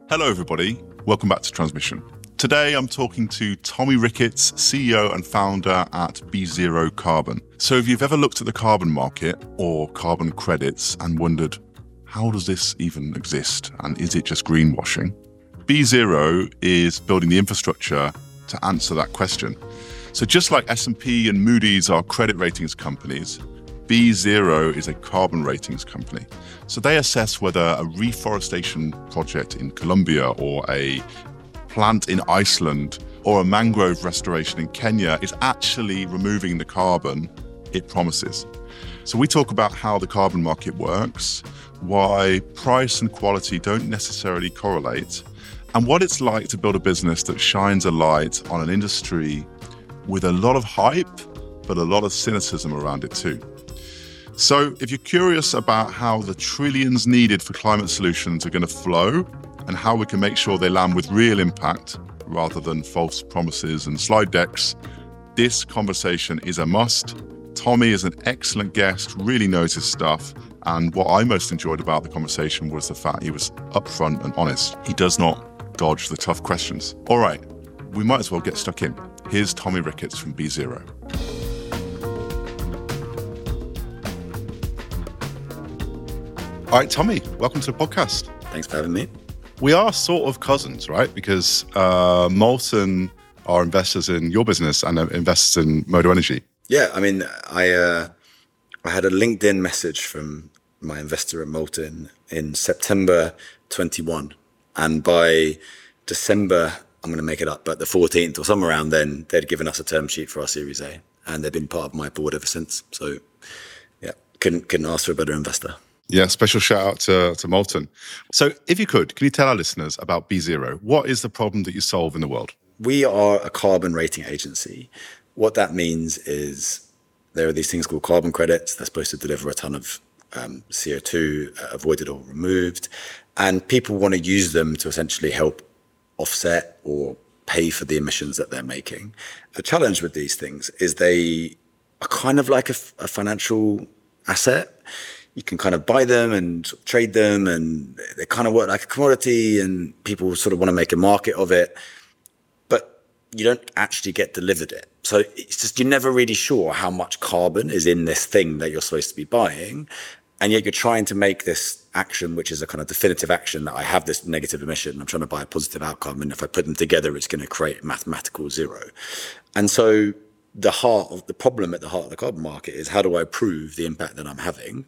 Hello, everybody. Welcome back to Transmission. Today, I'm talking to Tommy Ricketts, CEO and founder at BeZero Carbon. So if you've ever looked at the carbon market or carbon credits and wondered, how does this even exist? And is it just greenwashing? BeZero is building the infrastructure to answer that question. So just like S&P and Moody's are credit ratings companies, BeZero is a carbon ratings company. So they assess whether a reforestation project in Colombia or a plant in Iceland or a mangrove restoration in Kenya is actually removing the carbon it promises. So we talk about how the carbon market works, why price and quality don't necessarily correlate, and what it's like to build a business that shines a light on an industry with a lot of hype, but a lot of cynicism around it too. So if you're curious about how the trillions needed for climate solutions are going to flow and how we can make sure they land with real impact rather than false promises and slide decks, this conversation is a must. Tommy is an excellent guest, really knows his stuff. And what I most enjoyed about the conversation was the fact he was upfront and honest. He does not dodge the tough questions. All right, we might as well get stuck in. Here's Tommy Ricketts from BeZero. All right, Tommy, welcome to the podcast. Thanks for having me. We are sort of cousins, right? Because Molten are investors in your business and investors in Modo Energy. Yeah, I mean, I had a LinkedIn message from my investor at Molten in September 21. And by December, I'm going to make it up, but the 14th or somewhere around then, they'd given us a term sheet for our Series A. And they've been part of my board ever since. So yeah, couldn't ask for a better investor. Yeah, special shout out to Molten. So if you could, can you tell our listeners about BeZero? What is the problem that you solve in the world? We are a carbon rating agency. What that means is there are these things called carbon credits. They're supposed to deliver a ton of CO2 avoided or removed. And people want to use them to essentially help offset or pay for the emissions that they're making. The challenge with these things is they are kind of like a financial asset. You can kind of buy them and trade them, and they kind of work like a commodity, and people sort of want to make a market of it, but you don't actually get delivered it. So it's just, you're never really sure how much carbon is in this thing that you're supposed to be buying. And yet you're trying to make this action, which is a kind of definitive action that I have this negative emission, I'm trying to buy a positive outcome. And if I put them together, it's going to create mathematical zero. And so the problem at the heart of the carbon market is, how do I prove the impact that I'm having?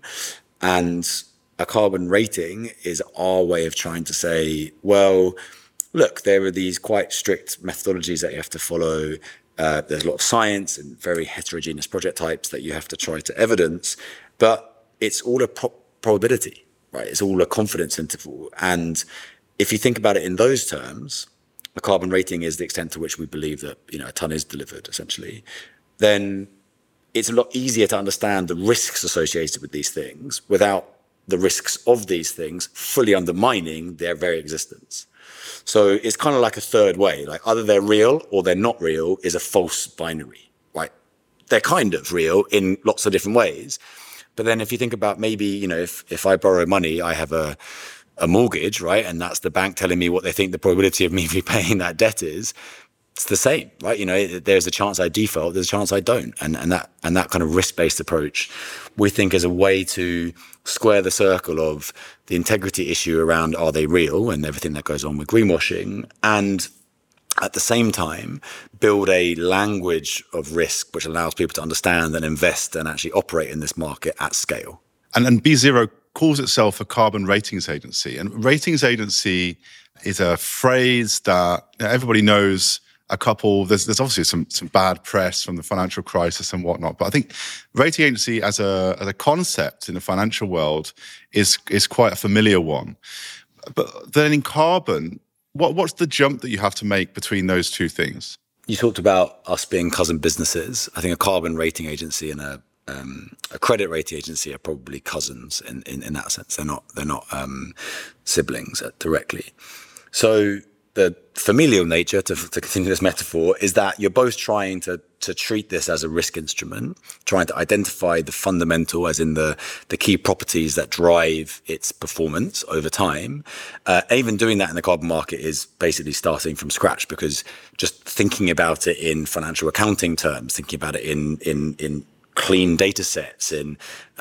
And a carbon rating is our way of trying to say, well, look, there are these quite strict methodologies that you have to follow. There's a lot of science and very heterogeneous project types that you have to try to evidence, but it's all a probability, right? It's all a confidence interval. And if you think about it in those terms, a carbon rating is the extent to which we believe that, a ton is delivered, essentially. Then it's a lot easier to understand the risks associated with these things without the risks of these things fully undermining their very existence. So it's kind of like a third way, like either they're real or they're not real is a false binary, right? They're kind of real in lots of different ways. But then if you think about maybe, if I borrow money, I have a mortgage, right? And that's the bank telling me what they think the probability of me repaying that debt is. It's the same, right? There's a chance I default, there's a chance I don't. And that kind of risk-based approach, we think, is a way to square the circle of the integrity issue around, are they real, and everything that goes on with greenwashing, and at the same time, build a language of risk which allows people to understand and invest and actually operate in this market at scale. And BeZero calls itself a carbon ratings agency. And ratings agency is a phrase that everybody knows. A couple, there's obviously some bad press from the financial crisis and whatnot, but I think rating agency as a concept in the financial world is quite a familiar one. But then in carbon, what's the jump that you have to make between those two things? You talked about us being cousin businesses. I think a carbon rating agency and a credit rating agency are probably cousins in that sense. They're not siblings directly. So the familial nature, to continue this metaphor, is that you're both trying to treat this as a risk instrument, trying to identify the fundamental, as in the key properties that drive its performance over time. Even doing that in the carbon market is basically starting from scratch, because just thinking about it in financial accounting terms, thinking about it in clean data sets, in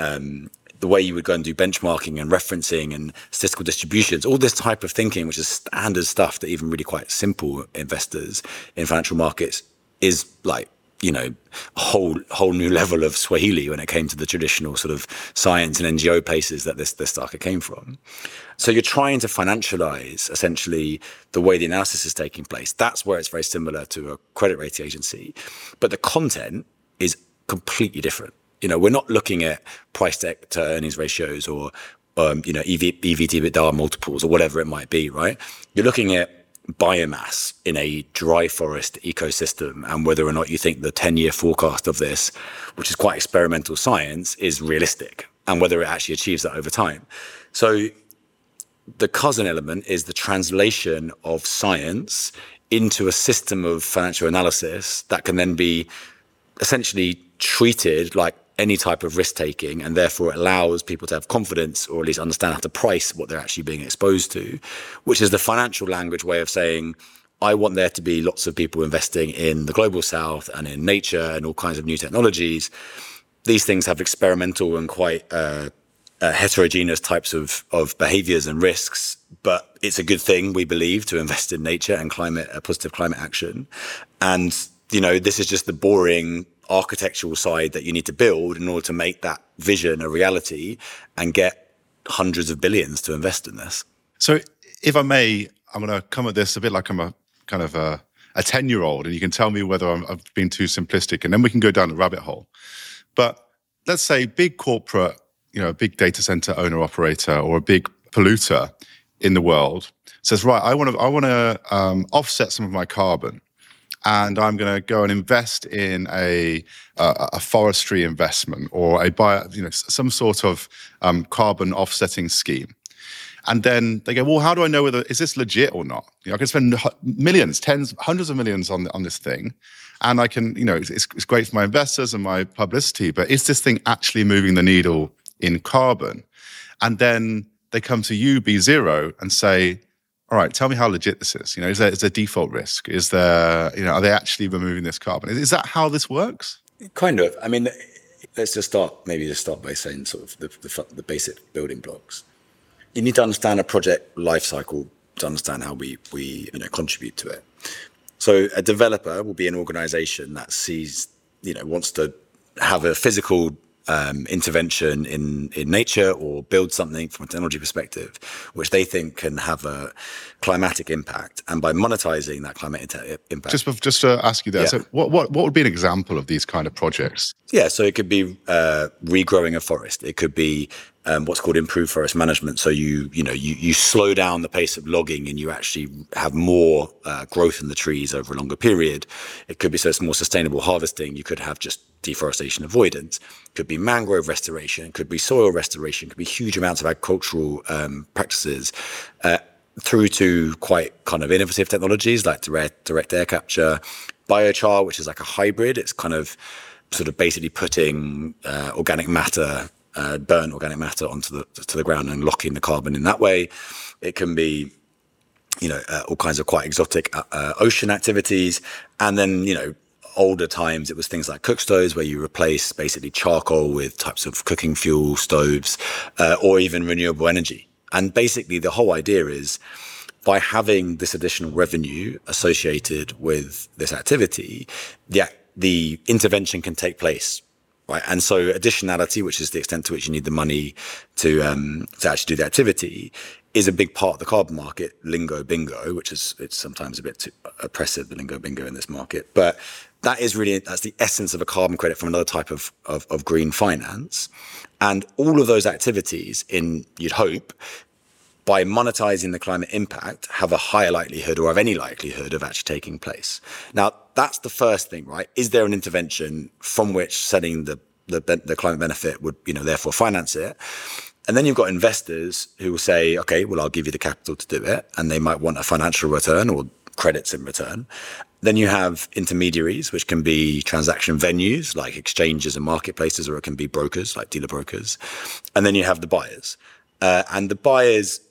the way you would go and do benchmarking and referencing and statistical distributions, all this type of thinking, which is standard stuff that even really quite simple investors in financial markets is like, a whole new level of Swahili when it came to the traditional sort of science and NGO places that this starker came from. So you're trying to financialize essentially the way the analysis is taking place. That's where it's very similar to a credit rating agency, but the content is completely different. We're not looking at price to earnings ratios or, EV to EBITDA multiples or whatever it might be, right? You're looking at biomass in a dry forest ecosystem and whether or not you think the 10-year forecast of this, which is quite experimental science, is realistic and whether it actually achieves that over time. So the cousin element is the translation of science into a system of financial analysis that can then be essentially treated like any type of risk taking, and therefore it allows people to have confidence or at least understand how to price what they're actually being exposed to, which is the financial language way of saying, I want there to be lots of people investing in the global south and in nature and all kinds of new technologies. These things have experimental and quite heterogeneous types of behaviors and risks, but it's a good thing, we believe, to invest in nature and positive climate action. And, this is just the boring architectural side that you need to build in order to make that vision a reality and get hundreds of billions to invest in this. So if I may, I'm going to come at this a bit like I'm a kind of a 10-year-old, and you can tell me whether I've been too simplistic, and then we can go down the rabbit hole. But let's say big corporate, a big data center owner operator or a big polluter in the world says, right, I want to offset some of my carbon. And I'm going to go and invest in a forestry investment or some sort of carbon offsetting scheme. And then they go, well, how do I know is this legit or not? I can spend millions, hundreds of millions on this thing, and I can, it's great for my investors and my publicity, but is this thing actually moving the needle in carbon? And then they come to you, B0, and say, all right, tell me how legit this is. Is there default risk? Is there, are they actually removing this carbon? Is that how this works? Kind of. I mean, let's just start by saying sort of the basic building blocks. You need to understand a project life cycle to understand how we contribute to it. So a developer will be an organization that sees, wants to have a physical intervention in nature or build something from a technology perspective, which they think can have a climatic impact. And by monetizing that climate impact. Just to ask you there, so what would be an example of these kind of projects? Yeah, so it could be regrowing a forest. It could be what's called improved forest management. So you slow down the pace of logging and you actually have more growth in the trees over a longer period. It could be so it's more sustainable harvesting. You could have just deforestation avoidance. It could be mangrove restoration. It could be soil restoration. It could be huge amounts of agricultural practices, through to quite kind of innovative technologies like direct air capture, biochar, which is like a hybrid. It's kind of sort of basically putting organic matter, burnt organic matter onto the ground and locking the carbon in that way. It can be, all kinds of quite exotic ocean activities. And then, older times, it was things like cook stoves, where you replace basically charcoal with types of cooking fuel stoves, or even renewable energy. And basically the whole idea is, by having this additional revenue associated with this activity, the intervention can take place, right? And so additionality, which is the extent to which you need the money to actually do the activity, is a big part of the carbon market. Lingo bingo, it's sometimes a bit too oppressive, the lingo bingo in this market, but that's the essence of a carbon credit from another type of green finance. And all of those activities, you'd hope, by monetizing the climate impact, have a higher likelihood or have any likelihood of actually taking place. Now, that's the first thing, right? Is there an intervention from which setting the climate benefit would, therefore finance it? And then you've got investors who will say, okay, well, I'll give you the capital to do it. And they might want a financial return or credits in return. Then you have intermediaries, which can be transaction venues like exchanges and marketplaces, or it can be brokers like dealer brokers. And then you have the buyers. And the buyers,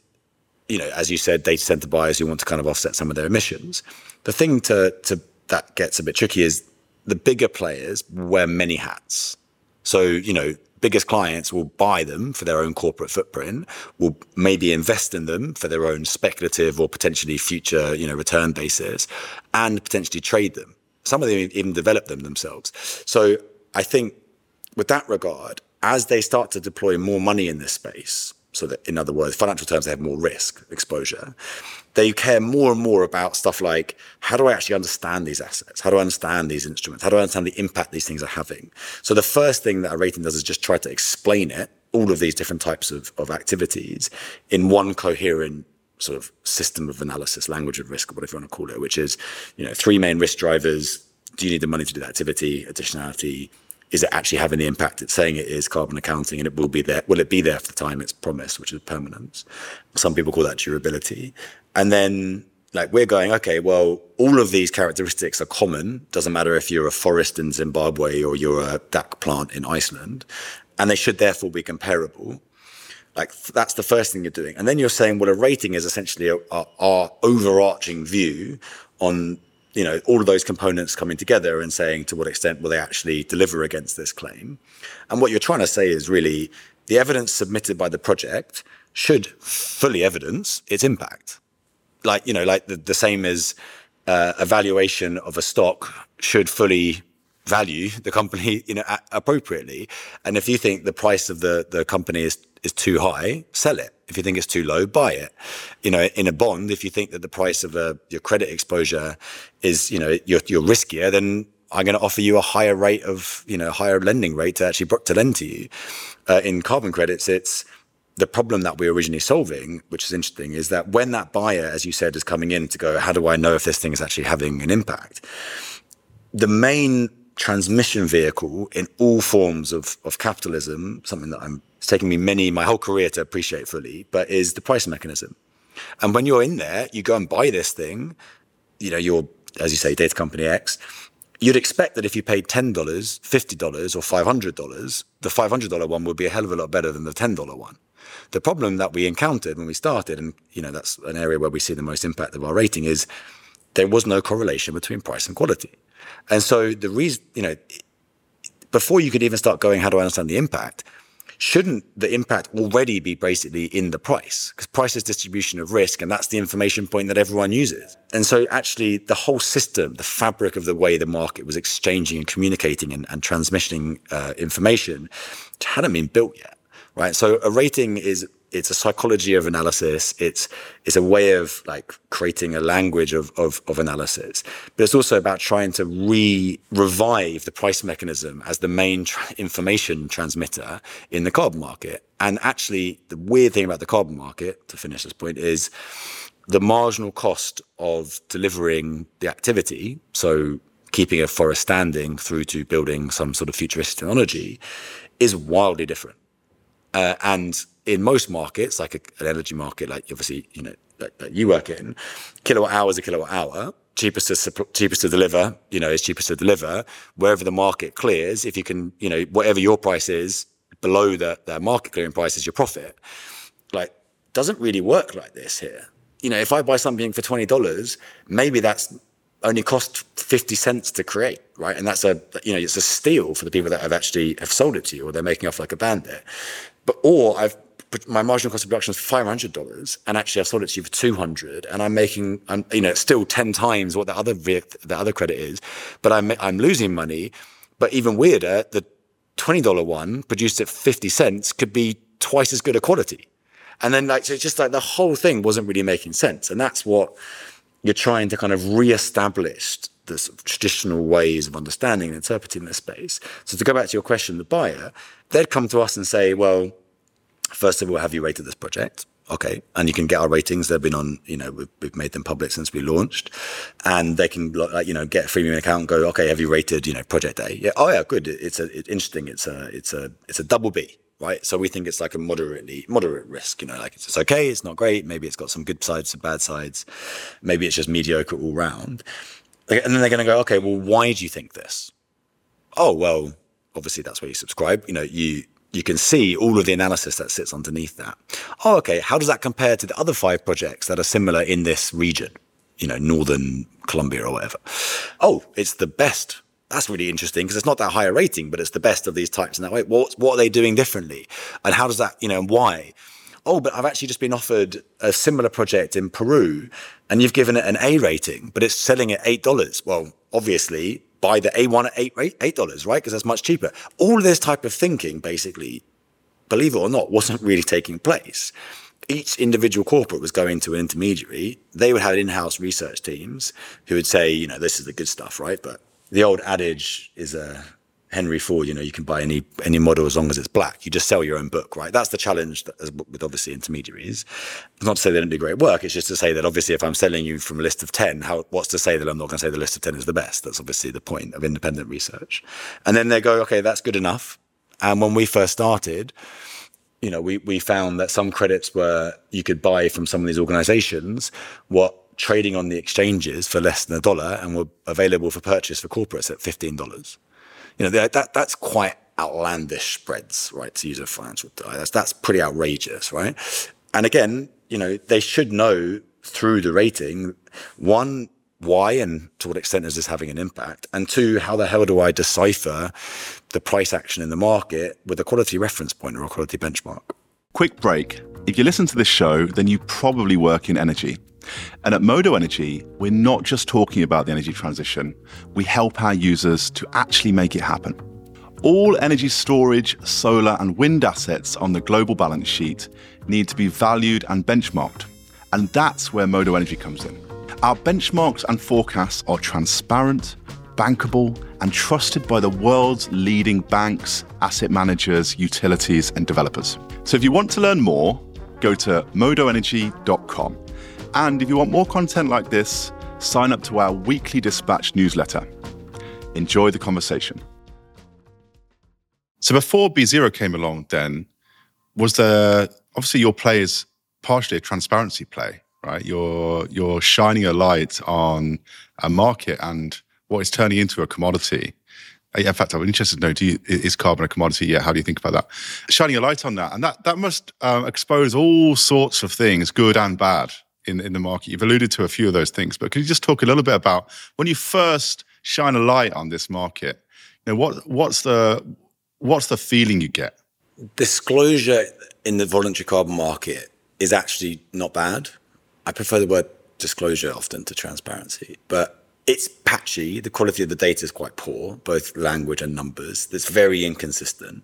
as you said, data center buyers who want to kind of offset some of their emissions. The thing that gets a bit tricky is the bigger players wear many hats. So, biggest clients will buy them for their own corporate footprint, will maybe invest in them for their own speculative or potentially future, return basis, and potentially trade them. Some of them even develop them themselves. So I think with that regard, as they start to deploy more money in this space, so that in other words, financial terms, they have more risk exposure, they care more and more about stuff like, how do I actually understand these assets? How do I understand these instruments? How do I understand the impact these things are having? So the first thing that a rating does is just try to explain it, all of these different types of activities in one coherent sort of system of analysis, language of risk, or whatever you want to call it, which is, three main risk drivers. Do you need the money to do that activity? Additionality. Is it actually having the impact it's saying it is? Carbon accounting, and it will be there. Will it be there for the time it's promised, which is permanence? Some people call that durability. And then we're going, okay, well, all of these characteristics are common. Doesn't matter if you're a forest in Zimbabwe or you're a DAC plant in Iceland, and they should therefore be comparable. That's the first thing you're doing. And then you're saying, well, a rating is essentially our overarching view on all of those components coming together and saying to what extent will they actually deliver against this claim. And what you're trying to say is really the evidence submitted by the project should fully evidence its impact. The same as a valuation of a stock should fully value the company, appropriately. And if you think the price of the company is too high, sell it. If you think it's too low, buy it. In a bond, if you think that the price of your credit exposure is, you're riskier, then I'm going to offer you a higher rate of, higher lending rate to actually to lend to you. In carbon credits, it's the problem that we're originally solving, which is interesting, is that when that buyer, as you said, is coming in to go, how do I know if this thing is actually having an impact? The main transmission vehicle in all forms of capitalism, something that it's taken me my whole career to appreciate fully, but is the price mechanism. And when you're in there, you go and buy this thing, you're, as you say, data company X, you'd expect that if you paid $10, $50 or $500, the $500 one would be a hell of a lot better than the $10 one. The problem that we encountered when we started, and that's an area where we see the most impact of our rating, is there was no correlation between price and quality. And so the reason, before you could even start going, how do I understand the impact? Shouldn't the impact already be basically in the price? Because price is distribution of risk, and that's the information point that everyone uses. And so actually the whole system, the fabric of the way the market was exchanging and communicating and transmitting information hadn't been built yet, right? So a rating it's a psychology of analysis. It's a way of creating a language of analysis, but it's also about trying to revive the price mechanism as the main information transmitter in the carbon market. And actually, the weird thing about the carbon market, to finish this point, is the marginal cost of delivering the activity. So keeping a forest standing through to building some sort of futuristic technology is wildly different. And in most markets, like an energy market, like obviously, that you work in, kilowatt hour is a kilowatt hour. Cheapest to deliver, is cheapest to deliver. Wherever the market clears, if you can, whatever your price is below the market clearing price is your profit. Doesn't really work like this here. If I buy something for $20, maybe that's only cost 50 cents to create, right? And that's it's a steal for the people that have sold it to you, or they're making off like a bandit. Or my marginal cost of production is $500, and actually I've sold it to you for $200, and I'm still 10 times what the other credit is, but I'm losing money. But even weirder, the $20 one produced at 50 cents could be twice as good a quality. And then so it's just the whole thing wasn't really making sense. And that's what you're trying to kind of reestablish the sort of traditional ways of understanding and interpreting this space. So to go back to your question, the buyer, they'd come to us and say, well, first of all, have you rated this project? Okay. And you can get our ratings. They've been on, we've made them public since we launched, and they can, get a freemium account and go, okay, have you rated, project A? Yeah. Oh yeah, good. It's interesting. It's a double B. right? So we think it's like a moderate risk, like it's okay, it's not great, maybe it's got some good sides, some bad sides, maybe it's just mediocre all round. And then they're going to go, okay, well, why do you think this? Oh, well, obviously that's where you subscribe. You can see all of the analysis that sits underneath that. Oh, okay, how does that compare to the other 5 projects that are similar in this region? Northern Colombia or whatever. Oh, it's the best. That's really interesting because it's not that high a rating, but it's the best of these types in that way. What are they doing differently? And how does that, and why? Oh, but I've actually just been offered a similar project in Peru and you've given it an A rating, but it's selling at $8. Well, obviously buy the A1 at $8, right? Because that's much cheaper. All of this type of thinking, basically, believe it or not, wasn't really taking place. Each individual corporate was going to an intermediary. They would have in-house research teams who would say, this is the good stuff, right? But the old adage is Henry Ford, you can buy any model as long as it's black. You just sell your own book, right? That's the challenge with obviously intermediaries. It's not to say they don't do great work. It's just to say that obviously if I'm selling you from a list of 10, what's to say that I'm not going to say the list of 10 is the best? That's obviously the point of independent research. And then they go, okay, that's good enough. And when we first started, we found that some credits you could buy from some of these organizations trading on the exchanges for less than $1 and were available for purchase for corporates at $15. That's quite outlandish spreads, right? To use a financial term, that's pretty outrageous, right? And again, they should know through the rating, one, why and to what extent is this having an impact, and two, how the hell do I decipher the price action in the market with a quality reference point or a quality benchmark? Quick break. If you listen to this show, then you probably work in energy. And at Modo Energy, we're not just talking about the energy transition. We help our users to actually make it happen. All energy storage, solar and wind assets on the global balance sheet need to be valued and benchmarked. And that's where Modo Energy comes in. Our benchmarks and forecasts are transparent, bankable, and trusted by the world's leading banks, asset managers, utilities, and developers. So if you want to learn more, go to modoenergy.com. And if you want more content like this, sign up to our weekly dispatch newsletter. Enjoy the conversation. So before B0 came along, then, was there, obviously your play is partially a transparency play, right? You're shining a light on a market and what is turning into a commodity. In fact, I'm interested to know, is carbon a commodity yet? How do you think about that? Shining a light on that. And that must expose all sorts of things, good and bad, in the market. You've alluded to a few of those things, but could you just talk a little bit about when you first shine a light on this market, what's the feeling you get? Disclosure in the voluntary carbon market is actually not bad. I prefer the word disclosure often to transparency, but it's patchy. The quality of the data is quite poor, both language and numbers. It's very inconsistent.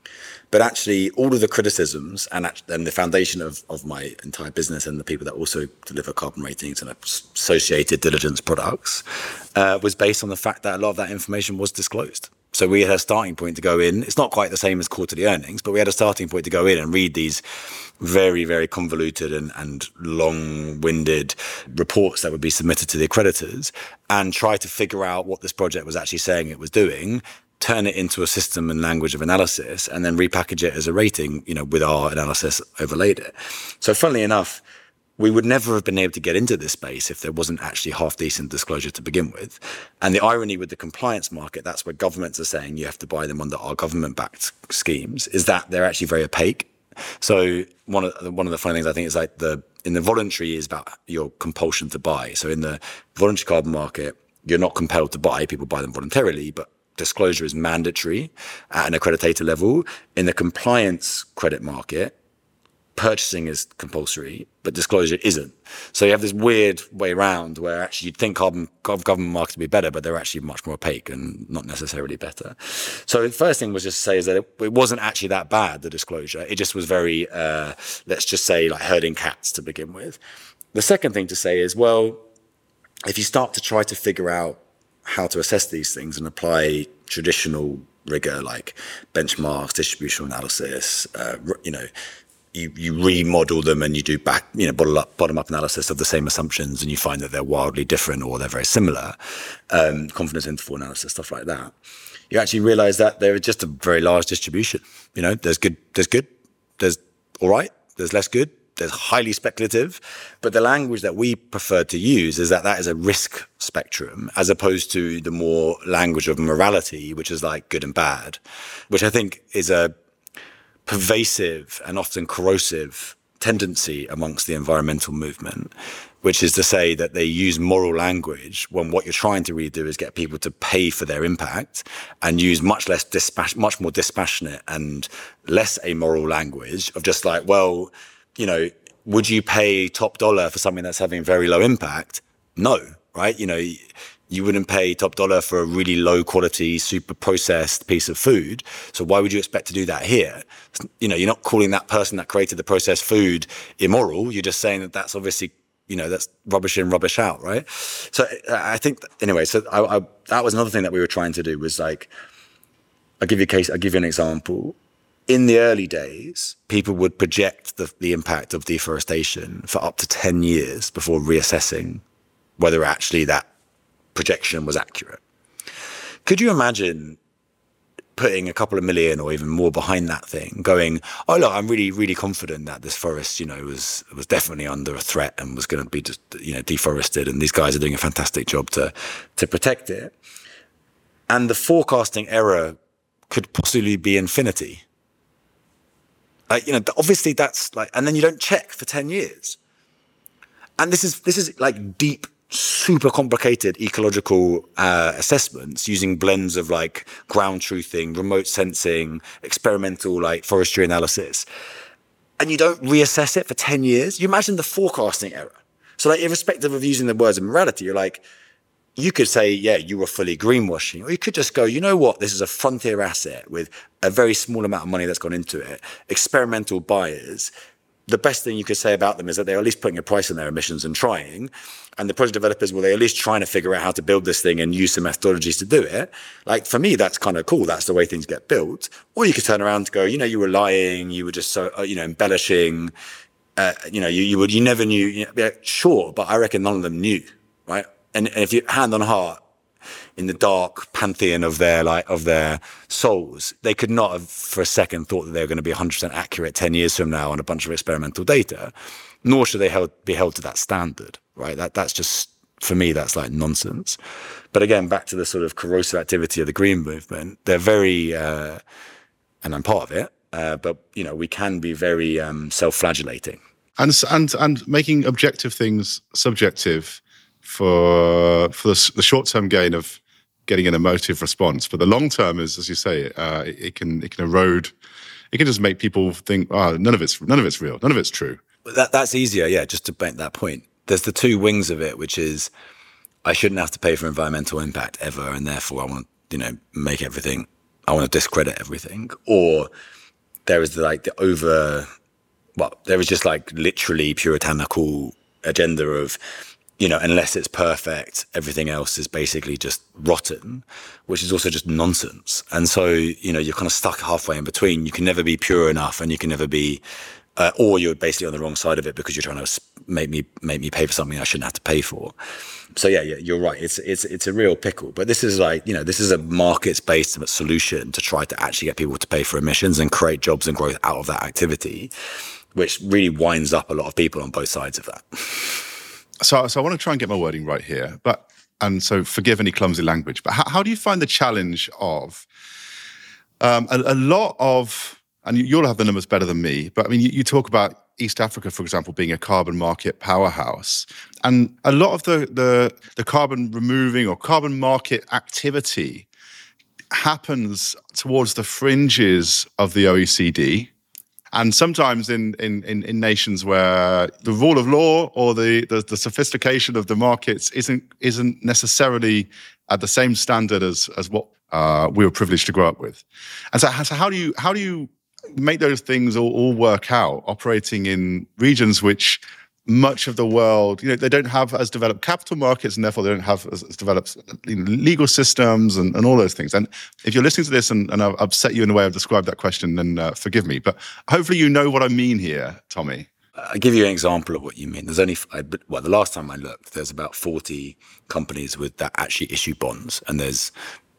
But actually, all of the criticisms and the foundation of my entire business and the people that also deliver carbon ratings and associated diligence products was based on the fact that a lot of that information was disclosed. So we had a starting point to go in. It's not quite the same as quarterly earnings, but we had a starting point to go in and read these very, very convoluted and long-winded reports that would be submitted to the accreditors and try to figure out what this project was actually saying it was doing, turn it into a system and language of analysis, and then repackage it as a rating, with our analysis overlaid it. So funnily enough, we would never have been able to get into this space if there wasn't actually half-decent disclosure to begin with. And the irony with the compliance market, that's where governments are saying you have to buy them under our government-backed schemes, is that they're actually very opaque. So one of the funny things I think is like in the voluntary is about your compulsion to buy. So in the voluntary carbon market, you're not compelled to buy, people buy them voluntarily, but disclosure is mandatory at an accreditor level. In the compliance credit market, purchasing is compulsory, but disclosure isn't. So you have this weird way around where actually you'd think government markets would be better, but they're actually much more opaque and not necessarily better. So the first thing was just to say is that it wasn't actually that bad, the disclosure. It just was very, let's just say, like herding cats to begin with. The second thing to say is, well, if you start to try to figure out how to assess these things and apply traditional rigor like benchmarks, distributional analysis, you remodel them and you do bottom up analysis of the same assumptions and you find that they're wildly different or they're very similar, confidence interval analysis, stuff like that. you actually realize that there is just a very large distribution. There's good, there's all right, there's less good, there's highly speculative. But the language that we prefer to use is that is a risk spectrum, as opposed to the more language of morality, which is like good and bad, which I think is a pervasive and often corrosive tendency amongst the environmental movement, which is to say that they use moral language when what you're trying to really do is get people to pay for their impact, and use much more dispassionate and less amoral language of just like, well, would you pay top dollar for something that's having very low impact? No, right? You wouldn't pay top dollar for a really low quality, super processed piece of food. So why would you expect to do that here? You're not calling that person that created the processed food immoral. You're just saying that that's obviously, that's rubbish in, rubbish out, right? So I think, anyway, so that was another thing that we were trying to do, was like, I'll give you an example. In the early days, people would project the impact of deforestation for up to 10 years before reassessing whether actually that projection was accurate. Could you imagine putting a couple of million or even more behind that thing, going, oh look, I'm really, really confident that this forest, was definitely under a threat and was going to be just, deforested, and these guys are doing a fantastic job to protect it. And the forecasting error could possibly be infinity. Obviously that's like, and then you don't check for 10 years. And this is like deep, super complicated ecological assessments using blends of like ground truthing, remote sensing, experimental like forestry analysis. And you don't reassess it for 10 years. You imagine the forecasting error. So like, irrespective of using the words of morality, you're like, you could say, yeah, you were fully greenwashing. Or you could just go, you know what? This is a frontier asset with a very small amount of money that's gone into it. Experimental buyers. The best thing you could say about them is that they're at least putting a price on their emissions and trying. And the project developers, well, they're at least trying to figure out how to build this thing and use some methodologies to do it. Like, for me, that's kind of cool. That's the way things get built. Or you could turn around and go, you were lying. You were just so, embellishing. You never knew. Yeah, sure, but I reckon none of them knew, right? And if you hand on heart, in the dark pantheon of their souls, they could not have for a second thought that they were going to be 100% accurate 10 years from now on a bunch of experimental data, nor should they be held to that standard, right? That's just, for me, that's like nonsense. But again, back to the sort of corrosive activity of the green movement, they're very, and I'm part of it, but we can be very self-flagellating. And making objective things subjective for the short-term gain of getting an emotive response. But the long-term is, as you say, it can erode. It can just make people think, oh, none of it's real, none of it's true. That's easier, yeah. Just to make that point, there's the two wings of it, which is I shouldn't have to pay for environmental impact ever, and therefore I want to, make everything. I want to discredit everything. Or there is there is just like literally puritanical agenda of, unless it's perfect, everything else is basically just rotten, which is also just nonsense. And so, you're kind of stuck halfway in between. You can never be pure enough, and you can never be, or you're basically on the wrong side of it because you're trying to make me pay for something I shouldn't have to pay for. So yeah, you're right. It's a real pickle. But this is like, this is a markets-based solution to try to actually get people to pay for emissions and create jobs and growth out of that activity, which really winds up a lot of people on both sides of that. So I want to try and get my wording right here, and so forgive any clumsy language, but how do you find the challenge of a lot of, and you'll have the numbers better than me, but I mean, you talk about East Africa, for example, being a carbon market powerhouse, and a lot of the carbon removing or carbon market activity happens towards the fringes of the OECD. And sometimes in nations where the rule of law or the sophistication of the markets isn't necessarily at the same standard as what we were privileged to grow up with. And so how do you make those things all work out, operating in regions which much of the world, they don't have as developed capital markets, and therefore they don't have as developed legal systems and all those things. And if you're listening to this and I've set you in a way I've described that question, then forgive me. But hopefully you know what I mean here, Tommy. I'll give you an example of what you mean. There's only, the last time I looked, there's about 40 companies that actually issue bonds, and there's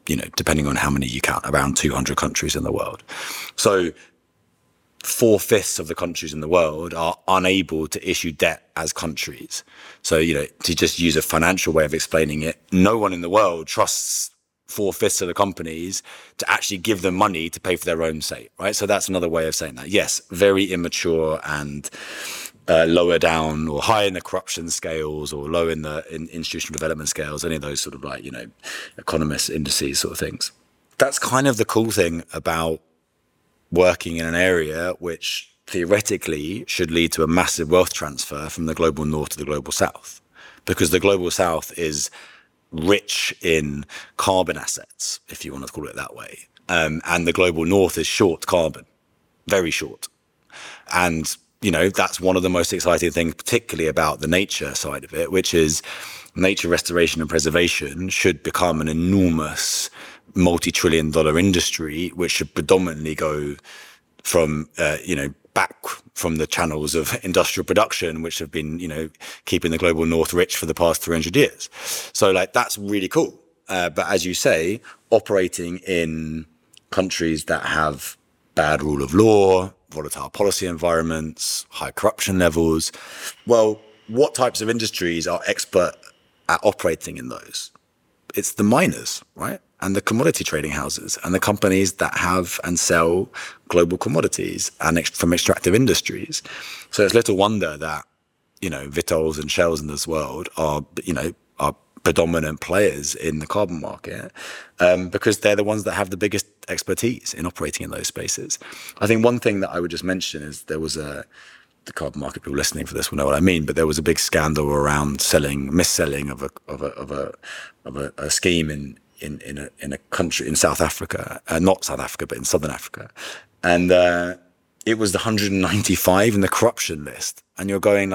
depending on how many you count, around 200 countries in the world. So 4/5 of the countries in the world are unable to issue debt as countries. So, to just use a financial way of explaining it, no one in the world trusts 4/5 of the companies to actually give them money to pay for their own sake, right? So that's another way of saying that. Yes, very immature and lower down or high in the corruption scales or low in the institutional development scales, any of those sort of economist indices sort of things. That's kind of the cool thing about working in an area which theoretically should lead to a massive wealth transfer from the global north to the global south, because the global south is rich in carbon assets, if you want to call it that way. And the global north is short carbon, very short. And, that's one of the most exciting things, particularly about the nature side of it, which is nature restoration and preservation should become an enormous multi-trillion-dollar industry, which should predominantly go from, back from the channels of industrial production, which have been, keeping the global north rich for the past 300 years. So that's really cool. But as you say, operating in countries that have bad rule of law, volatile policy environments, high corruption levels, well, what types of industries are expert at operating in those? It's the miners, right? And the commodity trading houses and the companies that have and sell global commodities and from extractive industries. So it's little wonder that, Vitols and Shells in this world are predominant players in the carbon market, because they're the ones that have the biggest expertise in operating in those spaces. I think one thing that I would just mention is there was the carbon market people listening for this will know what I mean, but there was a big scandal around mis-selling of a scheme in a country in South Africa, not South Africa, but in Southern Africa. And it was the 195 in the corruption list. And you're going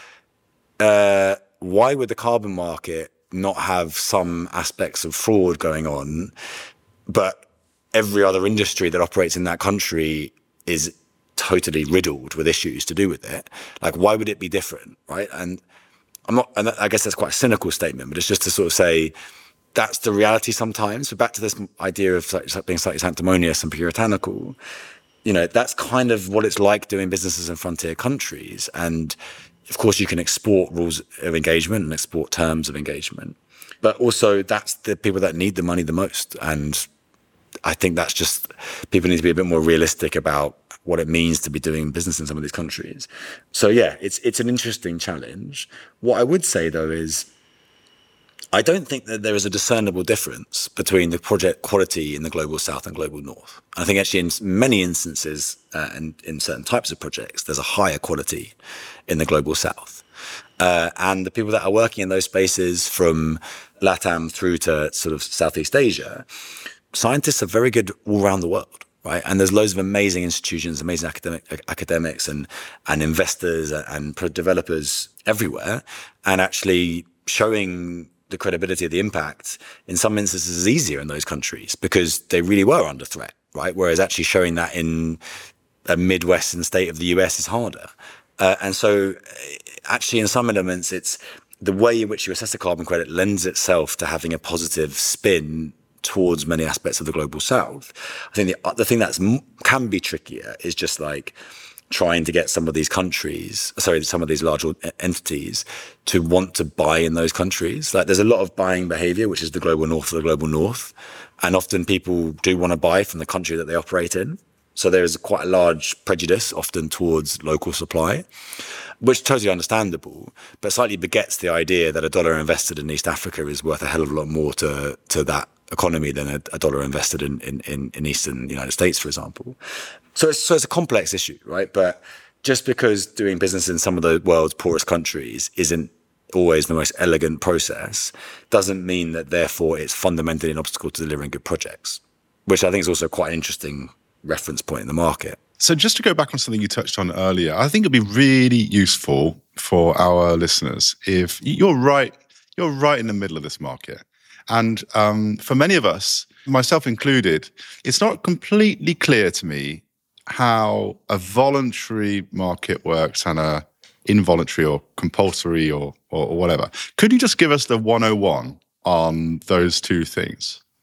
why would the carbon market not have some aspects of fraud going on, but every other industry that operates in that country is totally riddled with issues to do with it? Why would it be different, right? And I guess that's quite a cynical statement, but it's just to sort of say, that's the reality sometimes. But back to this idea of being slightly sanctimonious and puritanical, that's kind of what it's like doing businesses in frontier countries. And of course, you can export rules of engagement and export terms of engagement, but also that's the people that need the money the most. And I think that's just, people need to be a bit more realistic about what it means to be doing business in some of these countries. So yeah, it's an interesting challenge. What I would say though is, I don't think that there is a discernible difference between the project quality in the global south and global north. I think actually in many instances and in certain types of projects, there's a higher quality in the global south. And the people that are working in those spaces from LATAM through to sort of Southeast Asia, scientists are very good all around the world, right? And there's loads of amazing institutions, amazing academics and investors and developers everywhere. And actually showing the credibility of the impact in some instances is easier in those countries because they really were under threat, right? Whereas actually showing that in a Midwestern state of the US is harder. And so actually in some elements, it's the way in which you assess a carbon credit lends itself to having a positive spin towards many aspects of the global south. I think the thing that can be trickier is just trying to get some of these large entities to want to buy in those countries. There's a lot of buying behavior, which is the global north for the global north. And often people do want to buy from the country that they operate in. So there's quite a large prejudice often towards local supply, which is totally understandable, but slightly begets the idea that a dollar invested in East Africa is worth a hell of a lot more to that economy than a dollar invested in Eastern United States, for example. So it's a complex issue, right? But just because doing business in some of the world's poorest countries isn't always the most elegant process doesn't mean that therefore it's fundamentally an obstacle to delivering good projects, which I think is also quite an interesting reference point in the market. So just to go back on something you touched on earlier, I think it'd be really useful for our listeners if you're right in the middle of this market. And for many of us, myself included, it's not completely clear to me how a voluntary market works and a involuntary or compulsory or whatever. Could you just give us the 101 on those two things?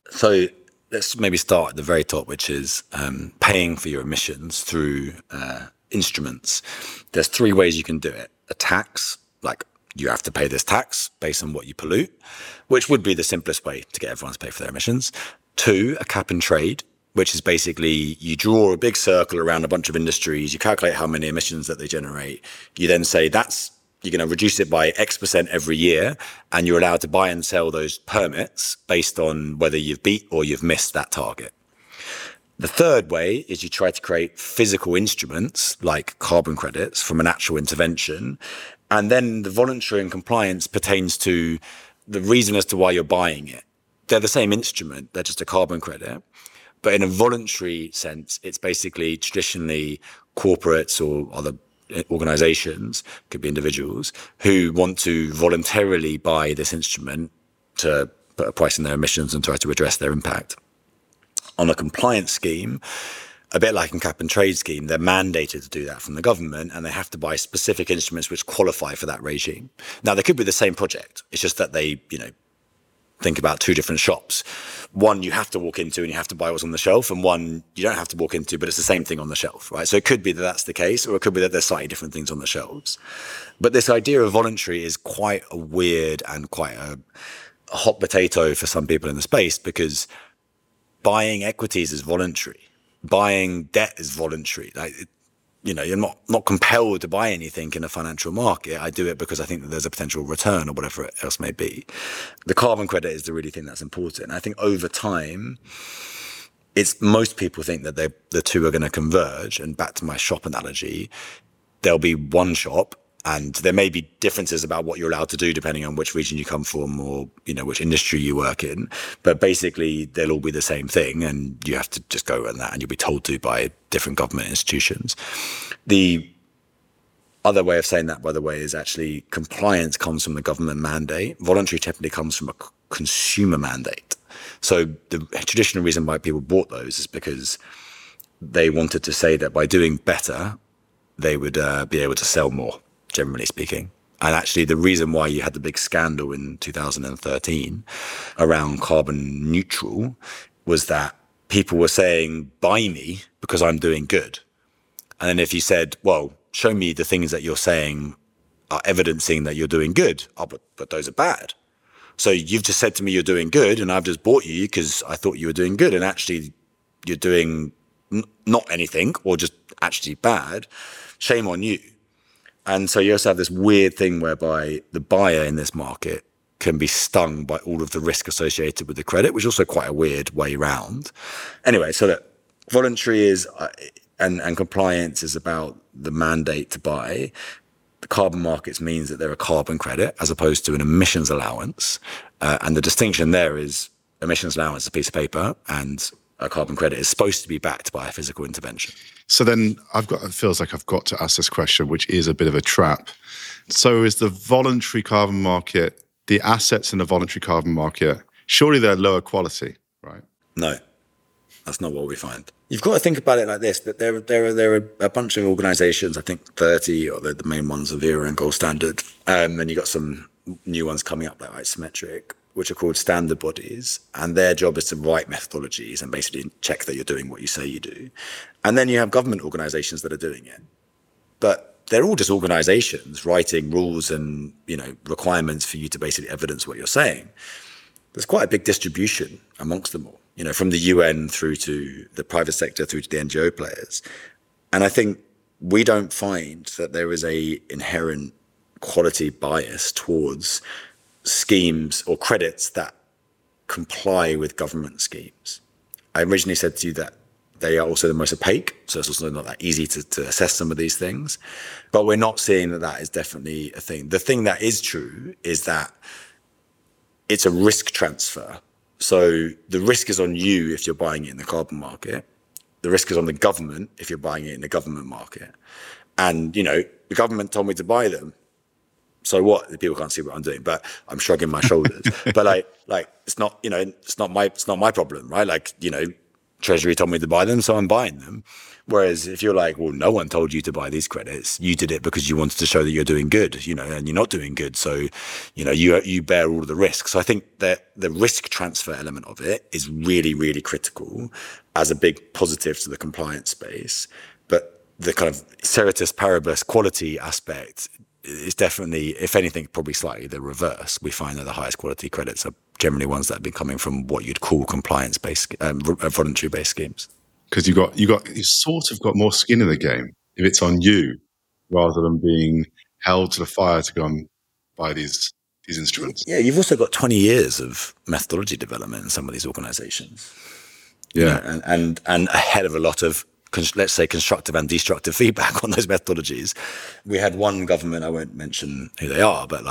So let's maybe start at the very top, which is paying for your emissions through instruments. There's three ways you can do it. A tax, like you have to pay this tax based on what you pollute, which would be the simplest way to get everyone to pay for their emissions. Two, a cap and trade, which is basically you draw a big circle around a bunch of industries, you calculate how many emissions that they generate. You then say you're going to reduce it by X% every year, and you're allowed to buy and sell those permits based on whether you've beat or you've missed that target. The third way is you try to create physical instruments like carbon credits from an actual intervention. And then the voluntary and compliance pertains to the reason as to why you're buying it. They're the same instrument, they're just a carbon credit. But in a voluntary sense, it's basically traditionally corporates or other organizations, could be individuals, who want to voluntarily buy this instrument to put a price on their emissions and try to address their impact. On a compliance scheme, a bit like in cap and trade scheme, they're mandated to do that from the government, and they have to buy specific instruments which qualify for that regime. Now, they could be the same project. It's just that they, think about two different shops. One you have to walk into and you have to buy what's on the shelf, and one you don't have to walk into, but it's the same thing on the shelf, right? So it could be that that's the case, or it could be that there's slightly different things on the shelves. But this idea of voluntary is quite a weird and quite a hot potato for some people in the space, because buying equities is voluntary. Buying debt is voluntary. You're not compelled to buy anything in a financial market. I do it because I think that there's a potential return or whatever else may be. The carbon credit is the really thing that's important. I think over time, most people think that the two are going to converge. And back to my shop analogy, there'll be one shop, and there may be differences about what you're allowed to do depending on which region you come from or which industry you work in. But basically, they'll all be the same thing, and you have to just go on that, and you'll be told to by different government institutions. The other way of saying that, by the way, is actually compliance comes from the government mandate. Voluntary typically comes from a consumer mandate. So the traditional reason why people bought those is because they wanted to say that by doing better, they would be able to sell more, generally speaking. And actually, the reason why you had the big scandal in 2013 around carbon neutral was that people were saying, buy me because I'm doing good. And then if you said, well, show me the things that you're saying are evidencing that you're doing good, but those are bad. So you've just said to me you're doing good, and I've just bought you because I thought you were doing good. And actually, you're doing not anything or just actually bad. Shame on you. And so you also have this weird thing whereby the buyer in this market can be stung by all of the risk associated with the credit, which is also quite a weird way round. Anyway, so that voluntary is and compliance is about the mandate to buy. The carbon markets means that they're a carbon credit as opposed to an emissions allowance. And the distinction there is emissions allowance is a piece of paper, and a carbon credit is supposed to be backed by a physical intervention. So then it feels like I've got to ask this question, which is a bit of a trap. So is the voluntary carbon market, the assets in the voluntary carbon market, surely they're lower quality, right? No, that's not what we find. You've got to think about it like this, that there are a bunch of organizations, I think 30, or the main ones are Vera and Gold Standard. And you've got some new ones coming up like Symmetric, which are called standard bodies, and their job is to write methodologies and basically check that you're doing what you say you do. And then you have government organizations that are doing it. But they're all just organizations writing rules and requirements for you to basically evidence what you're saying. There's quite a big distribution amongst them all, from the UN through to the private sector, through to the NGO players. And I think we don't find that there is a inherent quality bias towards schemes or credits that comply with government schemes. I originally said to you that they are also the most opaque, so it's also not that easy to assess some of these things. But we're not seeing that is definitely a thing. The thing that is true is that it's a risk transfer. So the risk is on you if you're buying it in the carbon market. The risk is on the government if you're buying it in the government market. And, the government told me to buy them. So what? The people can't see what I'm doing, but I'm shrugging my shoulders. But like it's not my problem, right? Treasury told me to buy them, so I'm buying them. Whereas if you're like, well, no one told you to buy these credits, you did it because you wanted to show that you're doing good, and you're not doing good. So, you bear all of the risk. So I think that the risk transfer element of it is really, really critical as a big positive to the compliance space. But the kind of ceteris paribus quality aspect is definitely, if anything, probably slightly the reverse. We find that the highest quality credits are generally ones that have been coming from what you'd call compliance-based, voluntary-based schemes. Because you sort of got more skin in the game if it's on you rather than being held to the fire to go and buy these instruments. Yeah, you've also got 20 years of methodology development in some of these organizations. Yeah. And ahead of a lot of, let's say, constructive and destructive feedback on those methodologies. We had one government, I won't mention who they are, but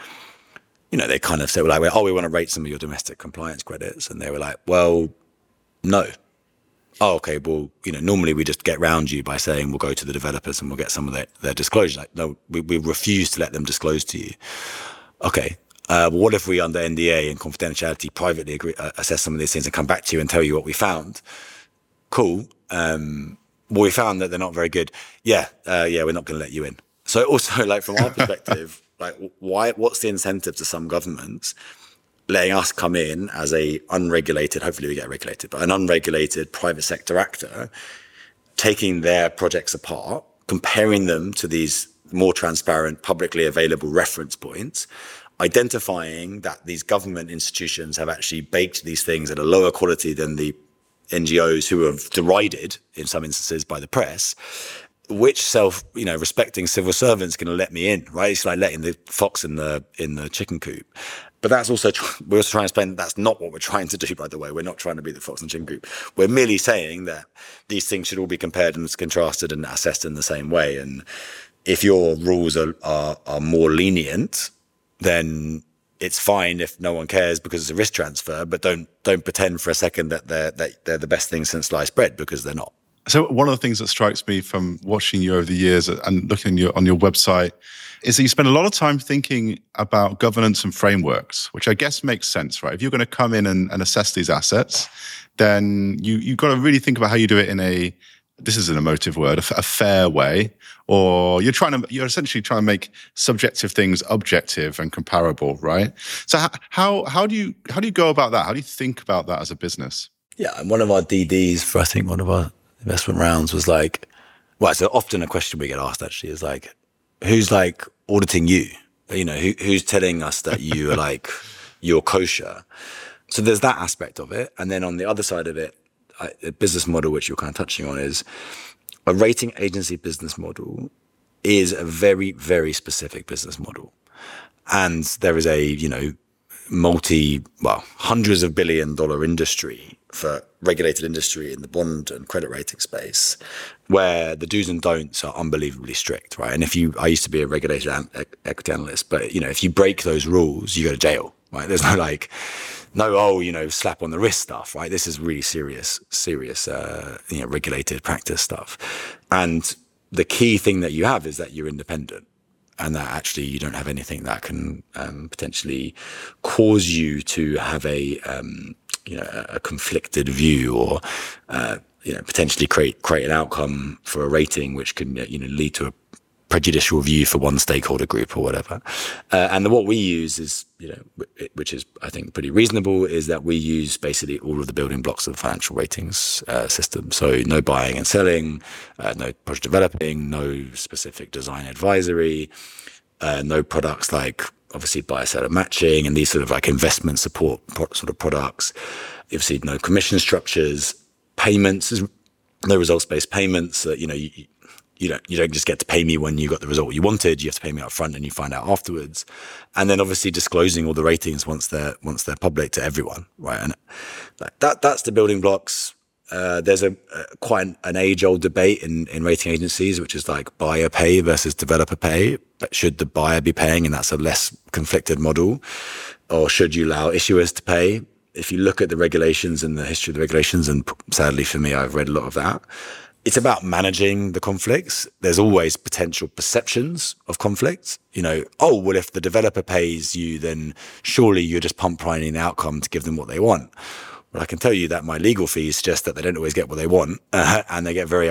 they kind of said, we want to rate some of your domestic compliance credits. And they were like, well, no. Oh, okay, well, normally we just get round you by saying we'll go to the developers and we'll get some of their disclosure. Like, no, we refuse to let them disclose to you. Okay, well, what if we, under NDA and confidentiality, privately assess some of these things and come back to you and tell you what we found? Cool. Well, we found that they're not very good. Yeah, we're not going to let you in. So also, from our perspective, what's the incentive to some governments letting us come in as a unregulated, hopefully we get regulated, but an unregulated private sector actor, taking their projects apart, comparing them to these more transparent, publicly available reference points, identifying that these government institutions have actually baked these things at a lower quality than the NGOs who are derided in some instances by the press. Which respecting civil servant's going to let me in, right? It's like letting the fox in the chicken coop. But that's also, we're also trying to explain that's not what we're trying to do, by the way. We're not trying to be the fox and chicken coop. We're merely saying that these things should all be compared and contrasted and assessed in the same way. And if your rules are more lenient, then it's fine if no one cares because it's a risk transfer, but don't pretend for a second that they're the best thing since sliced bread, because they're not. So one of the things that strikes me from watching you over the years and looking on your website is that you spend a lot of time thinking about governance and frameworks, which I guess makes sense, right? If you're going to come in and assess these assets, then you've got to really think about how you do it in this is an emotive word, a fair way, or you're essentially trying to make subjective things objective and comparable, right? So how do you go about that? How do you think about that as a business? Yeah, and one of our DDs for, I think, one of our investment rounds was so often a question we get asked actually is who's auditing you? Who's telling us that you are you're kosher? So there's that aspect of it. And then on the other side of it, a business model, which you're kind of touching on, is a rating agency business model is a very, very specific business model. And there is a, hundreds of $1 billion industry for regulated industry in the bond and credit rating space, where the do's and don'ts are unbelievably strict, right? And I used to be a regulated equity analyst, but if you break those rules, you go to jail, right? There's no slap on the wrist stuff, right? This is really serious, regulated practice stuff. And the key thing that you have is that you're independent, and that actually you don't have anything that can potentially cause you to have a conflicted view or potentially create an outcome for a rating which can lead to a prejudicial view for one stakeholder group or whatever. And what we use is, which is, I think, pretty reasonable, is that we use basically all of the building blocks of the financial ratings system. So no buying and selling, no project developing, no specific design advisory, no products obviously buyer-seller matching and these sort of investment support sort of products. Obviously no commission structures, payments, no results-based payments. You don't just get to pay me when you got the result you wanted. You have to pay me up front and you find out afterwards. And then obviously disclosing all the ratings once they're public to everyone, right? And that's the building blocks. There's quite an age-old debate in rating agencies, which is buyer pay versus developer pay. But should the buyer be paying, and that's a less conflicted model, or should you allow issuers to pay? If you look at the regulations and the history of the regulations, and sadly for me, I've read a lot of that, it's about managing the conflicts. There's always potential perceptions of conflicts. Well, if the developer pays you, then surely you're just pump priming the outcome to give them what they want. Well, I can tell you that my legal fees suggest that they don't always get what they want, and they get very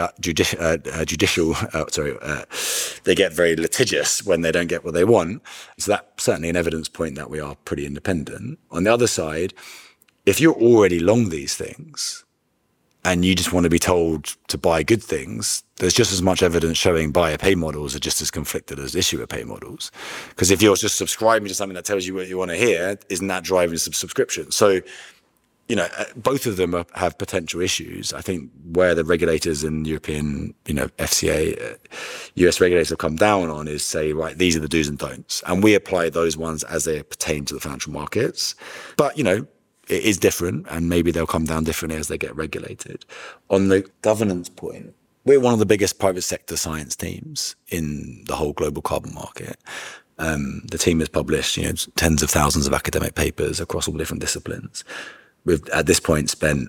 they get very litigious when they don't get what they want. So that's certainly an evidence point that we are pretty independent. On the other side, if you're already long these things and you just want to be told to buy good things, there's just as much evidence showing buyer pay models are just as conflicted as issuer pay models. Because if you're just subscribing to something that tells you what you want to hear, isn't that driving some subscription? So, both of them have potential issues. I think where the regulators in European, FCA, US regulators have come down on is say, right, these are the do's and don'ts. And we apply those ones as they pertain to the financial markets. But, it is different, and maybe they'll come down differently as they get regulated. On the governance point, we're one of the biggest private sector science teams in the whole global carbon market. The team has published, tens of thousands of academic papers across all different disciplines. We've at this point spent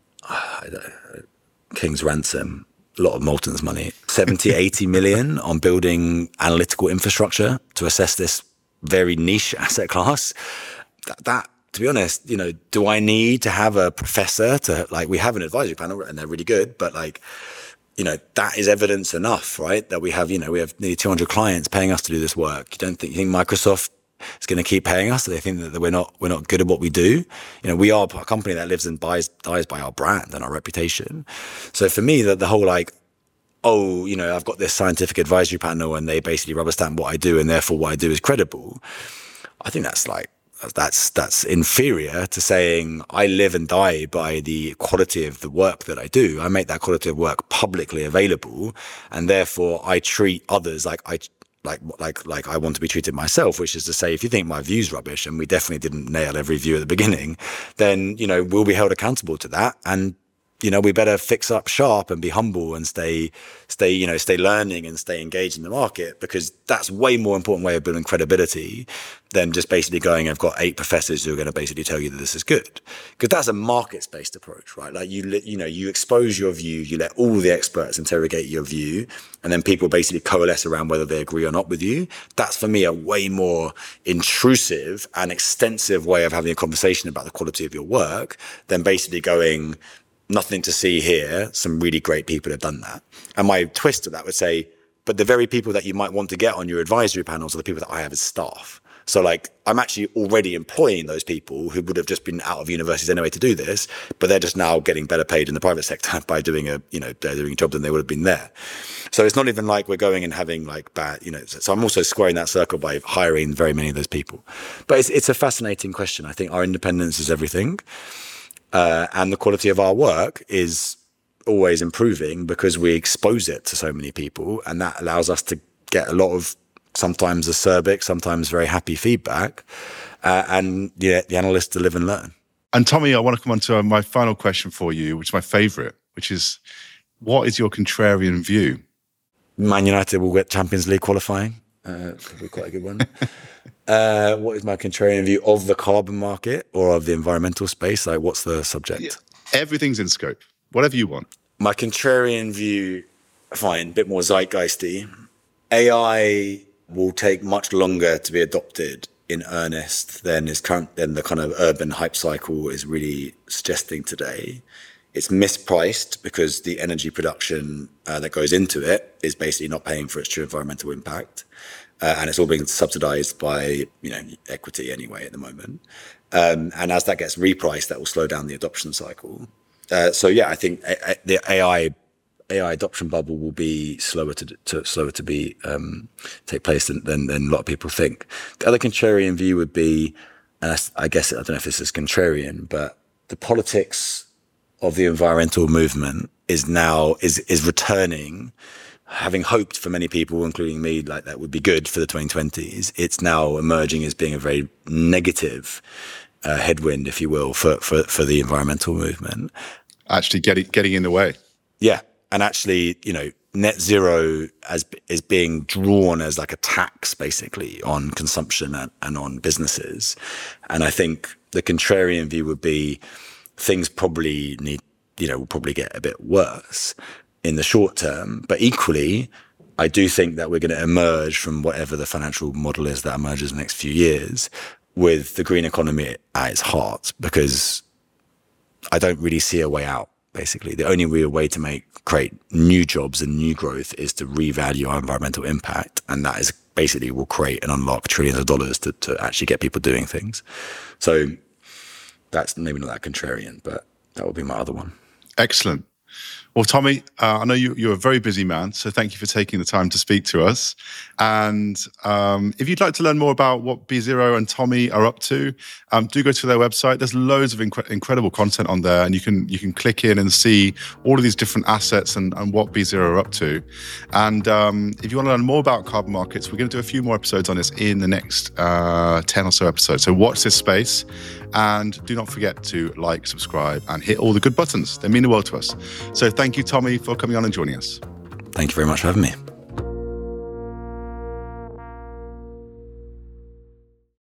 king's ransom, a lot of Molten's money, 70, 80 million on building analytical infrastructure to assess this very niche asset class. That to be honest, do I need to have a professor to we have an advisory panel and they're really good, but that is evidence enough, right? That we have nearly 200 clients paying us to do this work. You think Microsoft is going to keep paying us? Do they think that we're not good at what we do? We are a company that lives and dies by our brand and our reputation. So for me, the whole I've got this scientific advisory panel and they basically rubber stamp what I do and therefore what I do is credible. I think that's inferior to saying I live and die by the quality of the work that I do. I make that quality of work publicly available, and therefore I treat others like I want to be treated myself, which is to say, if you think my view's rubbish, and we definitely didn't nail every view at the beginning, then, we'll be held accountable to that. And, we better fix up sharp and be humble and stay learning and stay engaged in the market, because that's way more important way of building credibility than just basically going, I've got 8 professors who are going to basically tell you that this is good. Because that's a markets-based approach, right? You expose your view, you let all the experts interrogate your view, and then people basically coalesce around whether they agree or not with you. That's for me a way more intrusive and extensive way of having a conversation about the quality of your work than basically going, nothing to see here. Some really great people have done that. And my twist of that would say, but the very people that you might want to get on your advisory panels are the people that I have as staff. So I'm actually already employing those people who would have just been out of universities anyway to do this, but they're just now getting better paid in the private sector by doing they're doing a job than they would have been there. So it's not even like we're going and having bad, so I'm also squaring that circle by hiring very many of those people. But it's a fascinating question. I think our independence is everything. And the quality of our work is always improving because we expose it to so many people, and that allows us to get a lot of sometimes acerbic, sometimes very happy feedback, and the analysts to live and learn. And Tommy, I want to come on to my final question for you, which is my favourite, which is, what is your contrarian view? Man United will get Champions League qualifying. Could be quite a good one. What is my contrarian view of the carbon market or of the environmental space? What's the subject? Yeah, everything's in scope. Whatever you want. My contrarian view, fine, a bit more zeitgeisty. AI will take much longer to be adopted in earnest than the kind of urban hype cycle is really suggesting today. It's mispriced because the energy production that goes into it is basically not paying for its true environmental impact. And it's all being subsidized by, equity anyway at the moment. And as that gets repriced, that will slow down the adoption cycle. I think the AI adoption bubble will be slower to be take place than a lot of people think. The other contrarian view would be, and I guess I don't know if this is contrarian, but the politics of the environmental movement is returning. Having hoped for many people, including me, that would be good for the 2020s, it's now emerging as being a very negative headwind, if you will, for the environmental movement. Actually getting in the way. Yeah. And actually, net zero is being drawn as a tax, basically, on consumption and on businesses. And I think the contrarian view would be things probably will probably get a bit worse in the short term. But equally, I do think that we're going to emerge from whatever the financial model is that emerges in the next few years with the green economy at its heart, because I don't really see a way out. Basically, the only real way to create new jobs and new growth is to revalue our environmental impact, and that is basically will create and unlock trillions of dollars to actually get people doing things. So that's maybe not that contrarian, but that would be my other one. Excellent. Well, Tommy, I know you're a very busy man, so thank you for taking the time to speak to us. And if you'd like to learn more about what BeZero and Tommy are up to, do go to their website. There's loads of incredible content on there, and you can click in and see all of these different assets and what BeZero are up to. And if you want to learn more about carbon markets, we're going to do a few more episodes on this in the next 10 or so episodes. So watch this space, and do not forget to like, subscribe, and hit all the good buttons. They mean the world to us. So thank you, Tommy, for coming on and joining us. Thank you very much for having me.